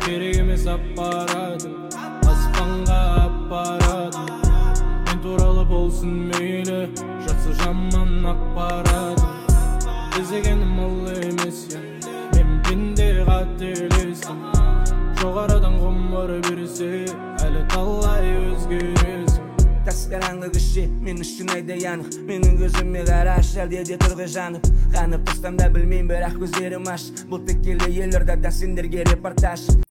керек емес аппаратың, аспанға аппаратың. Мен туралы болсын мейлі, жақсы жаман ақпаратың. Іздегенім ол емес, мен пенде қателестім. Жоғарыдан ғұмыр берсе, әлі талай өзгересің. Тас қараңғы кіші, мен үшін айдай анық. Менің көзіме қараш, әлде тұрғы жанып. Қанып тұрсам да білмейм, бірақ көздерім аш. Бұл текелі елордадан сендерге репортаж.